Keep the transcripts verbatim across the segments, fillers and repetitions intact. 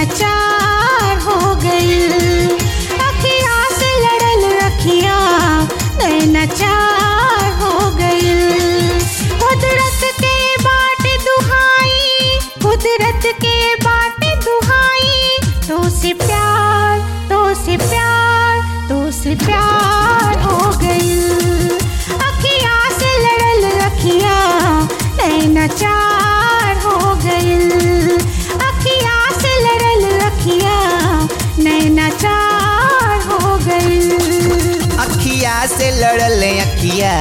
नैनाचार हो गइल। अखिया से लड़ल अखिया नैनाचार हो गइल। कुदरत के बाट दुहाई, कुदरत के बाट दुहाई, तो से प्यार, तो से प्यार, तो से प्यार हो गइल। अखिया से लड़ल अखिया नैनाचार हो गइल। अखिया से लड़ल अखिया नैनाचार हो गइल। अखिया से लड़ल अखिया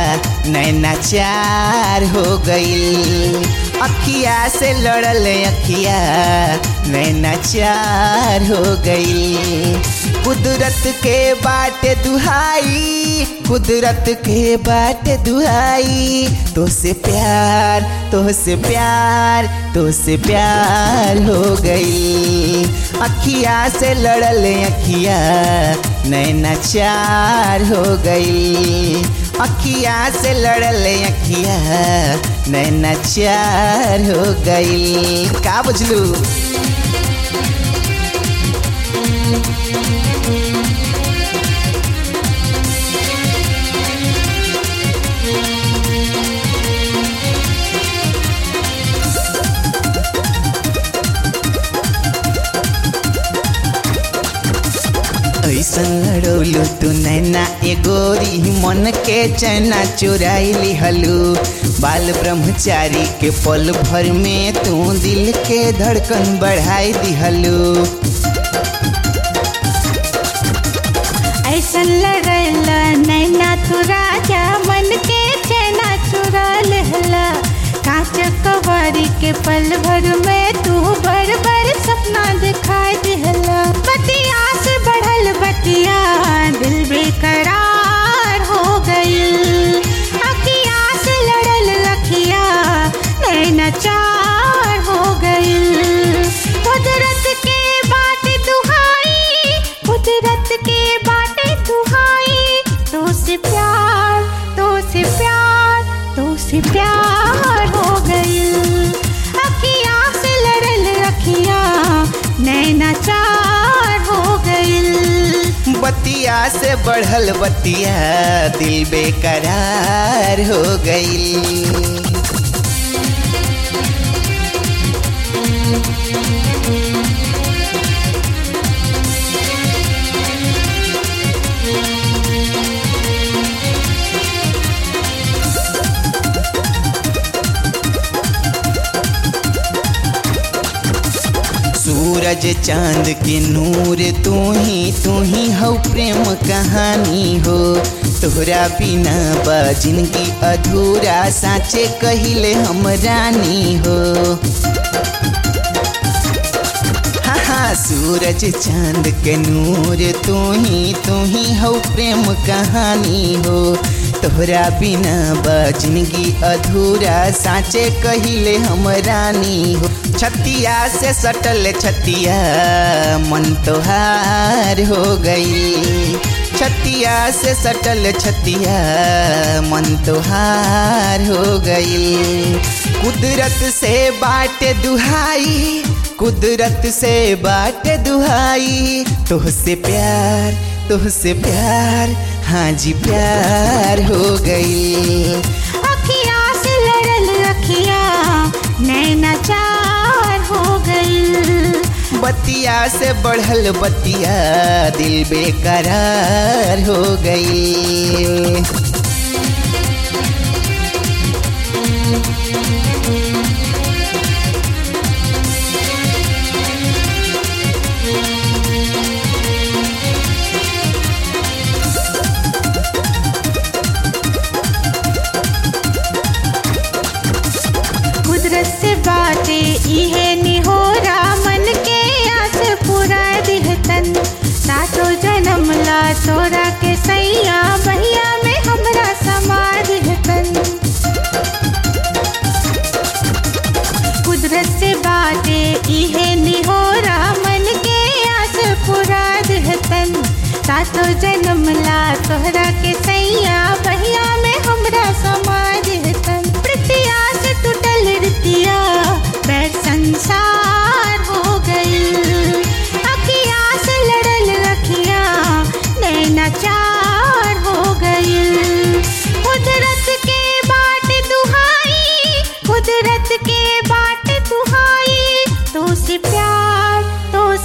नैनाचार हो गइल। अखिया से लड़ल अखिया नैनाचार हो गइल। कुदरत के बाट दुहाई, कुदरत के बाट दुहाई, तो से प्यार, तो से प्यार, तो से प्यार हो गई। अखिया से लड़ल अखिया नैनाचार हो गई। अखिया से लड़ल अखिया नैनाचार हो गई। का बुझलू? ऐसन लड़ौलू तू नैना ए गोरी, मन के चैना चुराई लिहलू। बाल ब्रह्मचारी के पल भर में तू दिल के धड़कन बढ़ाई दिहलू। ऐसन लड़ल नैना तू राजा, मन के चैना चुरा लेहला। कांच कवारी के पल भर में तू बर बर सपना दिखाई दिहला। बतिया से बढ़ल बतिया दिल बेकरार हो गइल। अखिया से लड़ल अखिया नैनाचार हो गइल। कुदरत के बाट दुहाई, कुदरत के बाट दुहाई, तो से प्यार, तो से प्यार, तो से प्यार हो गइल। अखिया से लड़ल अखिया नैनाचार हो गइल। बतिया से बढ़ल बतिया दिल बेकरार हो गइल। सूरज चांद के नूर तू ही, तू ही हो प्रेम कहानी हो। तोहरा बिना बा जिंदगी अधूरा, साचे कहिले हम रानी हो। हाँ हाँ, सूरज चांद के नूर तू ही, तू ही हो प्रेम कहानी हो। तोहरा बिना बा जिंदगी अधूरा, साचे कहिले हम रानी हो। छतिया से सटल छतिया मन तोहार हो गई। छतिया से सटल छतिया मन तोहार हो गई। कुदरत से बाट दुहाई, कुदरत से बाट दुहाई, तुझसे प्यार, तुझसे प्यार, हाँ जी प्यार हो गई। अखिया से लड़ल अखिया नैनाचार हो गइल। बतिया से बढ़ल बतिया दिल बेकरार हो गई। कुदरत से बाटे इहे निहोरा, मन के आस पूरा दिहतन। सातो जन्म ला तोरा के सैया, बहिया में हमरा समा दिहतन। कुदरत से बाटे इहे निहोरा, मन के आस पूरा दिहतन। सातो जन्म ला तोहरा के सैया, बहिया में हमरा समा दिहतन। प्रीतिया से टूटल रितिया बैर संसार हो गइल।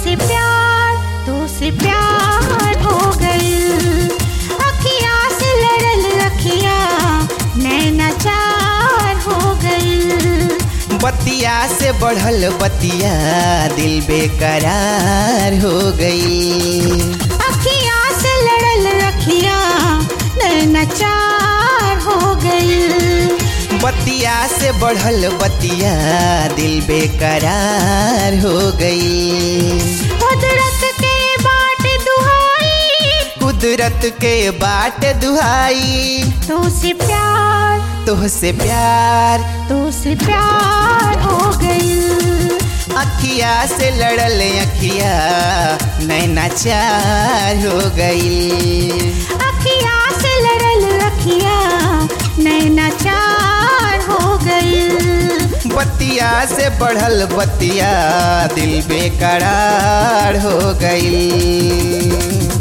से प्यार तो से प्यार हो गई। अखिया से लड़ल अखिया नैना चार हो गई। बतिया से बढ़ल बतिया दिल बेकरार हो गई। अखिया से लड़ल अखिया नैना चार हो गई। बतिया से बढ़ल बतिया दिल बेकरार हो गई। कुदरत के बाट दुहाई कुदरत के बाट दुहाई तो से प्यार तोहसे प्यार तो से प्यार हो गई। अखिया से लड़ल अखिया नैना चार हो गई। अखिया से लड़ल अखिया नैना चार हो गई। बतिया से बढ़ल बतिया दिल बेकरार हो गई।